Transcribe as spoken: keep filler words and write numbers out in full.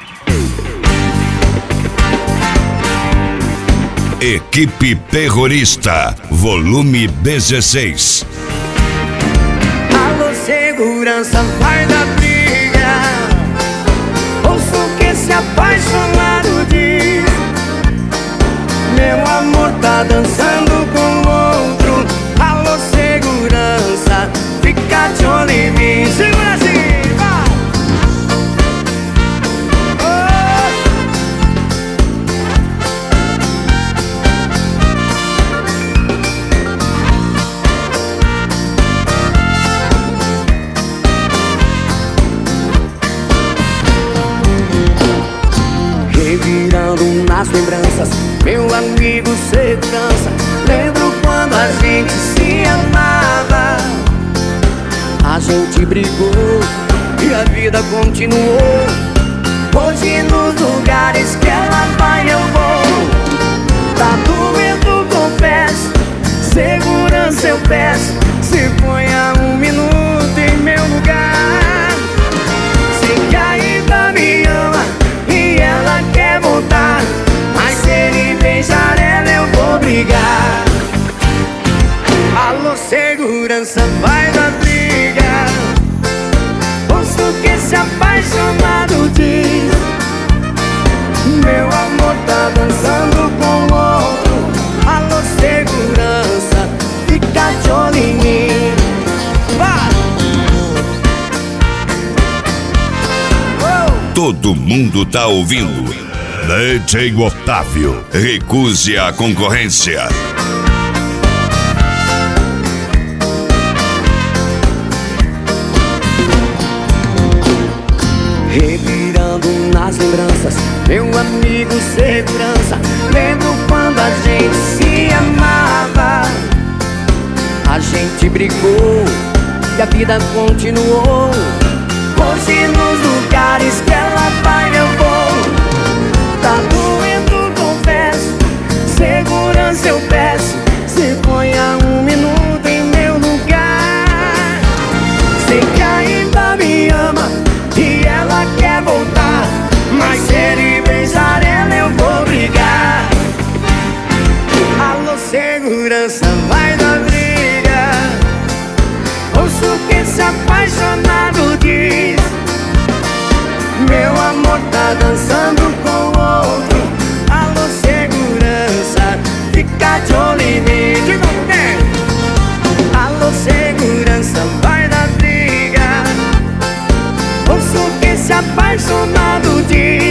Equipe Terrorista, volume dezesseis. Alô, segurança, vai dar briga. Ouço o que esse apaixonado diz. Meu amor tá dançando com outro. Alô, segurança, fica de olho em mim. Segura assim, vai! Revirando nas lembranças, meu amigo segurança. Lembro quando a gente se amava. A gente brigou e a vida continuou. Hoje nos lugares que ela vai eu vou. Tá doendo, confesso. Segurança eu peço. Se ponha um minuto em meu lugar. Sei que ainda me ama e ela quer voltar, mas se ele beijar ela eu vou brigar. Alô, segurança, vai dar briga. Ouço o que esse apaixonado diz. Meu amor tá dançando com outro. Alô, segurança, fica de olho em mim. Vai! Todo mundo tá ouvindo. D J Otávio, recuse a concorrência. Revirando nas lembranças, meu amigo segurança. Lembro quando a gente se amava. A gente brigou e a vida continuou. Hoje nos lugares que ela vai eu vou. Tá doendo, confesso. Segurança eu peço. Se ponha um minuto em meu lugar. Sei que ainda me ama e ela quer voltar, mas se ele beijar ela eu vou brigar. Alô, segurança, vai dar briga. Ouço o que esse apaixonado diz. Meu amor tá dançando com outro. Alô, segurança, fica de olho em mim. De novo, né? Alô, segurança, vai dar briga. Ouço o que esse apaixonado diz.